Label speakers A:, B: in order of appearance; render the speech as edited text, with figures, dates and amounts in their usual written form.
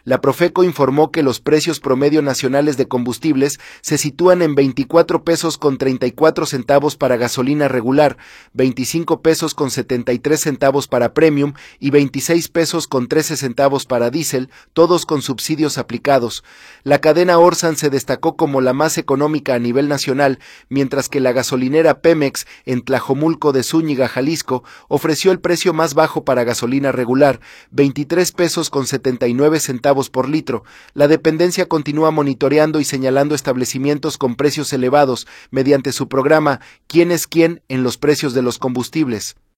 A: La Profeco informó que los precios promedio nacionales de combustibles se sitúan en 24 pesos con 34 centavos para gasolina regular, 25 pesos con 73 centavos para premium y 26 pesos con 13 centavos para diésel, todos con subsidios aplicados. La cadena Orsan se destacó como la más económica a nivel nacional, mientras que la gasolinera Pemex en Tlajomulco de Zúñiga, Jalisco, ofreció el precio más bajo para gasolina regular, 23 pesos con 79 centavos por litro. La dependencia continúa monitoreando y señalando establecimientos con precios elevados mediante su programa ¿Quién es quién en los precios de los combustibles?